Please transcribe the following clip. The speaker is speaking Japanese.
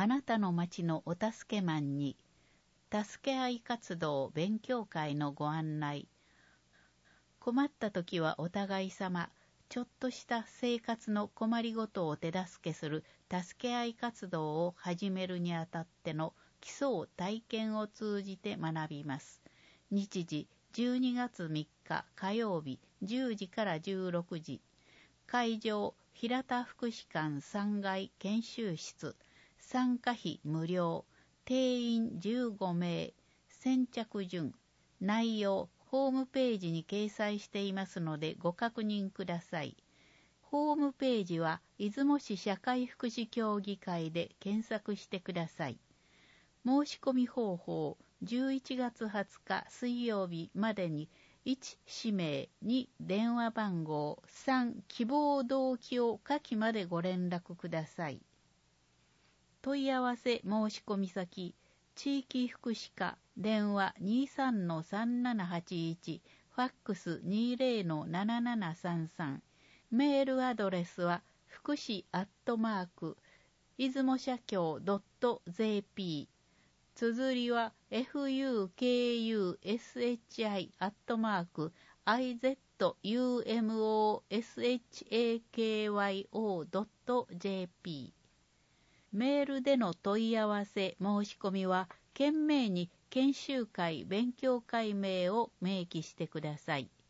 あなたの町のお助けマンに、助け合い活動勉強会のご案内。困った時はお互い様、ちょっとした生活の困りごとを手助けする助け合い活動を始めるにあたっての基礎体験を通じて学びます。日時12月3日火曜日10時から16時。会場平田福祉館3階研修室。参加費無料。定員15名。先着順。内容ホームページに掲載していますのでご確認ください。ホームページは出雲市社会福祉協議会で検索してください。申し込み方法11月20日水曜日までに1氏名2電話番号3希望動機を書きまでご連絡ください。問い合わせ申し込み先地域福祉課電話 23-3781 ファックス 20-7733 メールアドレスは福祉@出雲社協 .jp 綴りは fukushakyo.jp メールでの問い合わせ申し込みは懸命に研修会勉強会名を明記してください。